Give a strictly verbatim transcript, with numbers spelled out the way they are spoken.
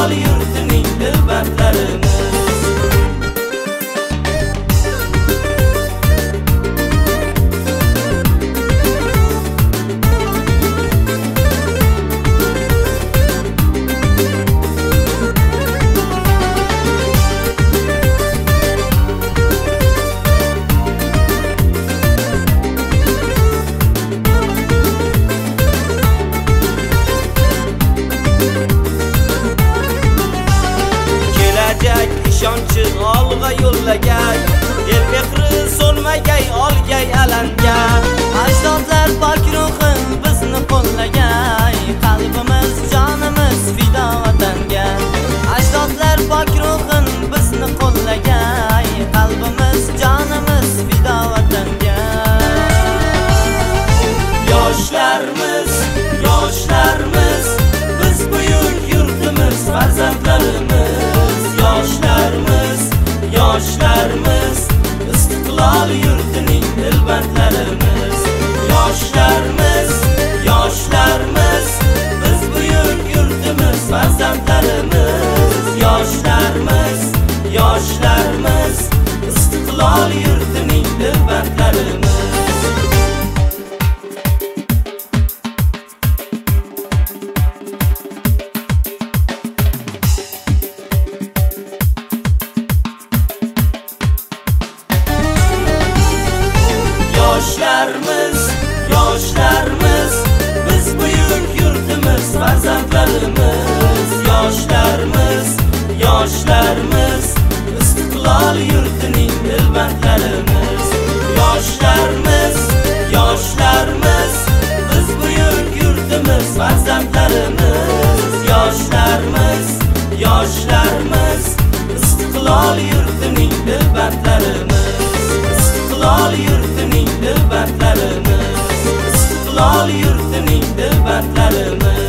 istiqlol yurtining dilbandlarimiz. İşonchi olg'a yo'llagay, el mehri so'nmagay, olgay alanga. Ajdodlar pok ruhin bizni qo'llagay, qalbimiz jonimiz fido vatanga. Ajdodlar pok ruhin bizni qo'llagay, qalbimiz jonimiz fido vatanga. Yoshlarimiz, yoshlarimiz, biz buyuk yurtimiz farzandlarimiz. Yoshlarimiz, yoshlarimiz, istiqlol yurtining dilbandlarimiz. Yoshlarimiz, yoshlarimiz, biz buyuk yurtimiz farzandlarimiz. Yoshlarimiz, yoshlarimiz, istiqlol yurtining dilbandlarimiz. Yoshlarimiz, yoshlarimiz, biz buyuk yurtimiz farzandlarimiz. Yoshlarimiz, yoshlarimiz, istiqlol yurtining dilbandlarimiz. Yoshlarimiz, yoshlarimiz, biz buyuk yurtimiz farzandlarimiz. Yoshlarimiz, yoshlarimiz, istiqlol yurtining dilbandlarimiz. Istiqlol yurtining dilbandlarimiz. Istiqlol yurtining dilbandlarimiz.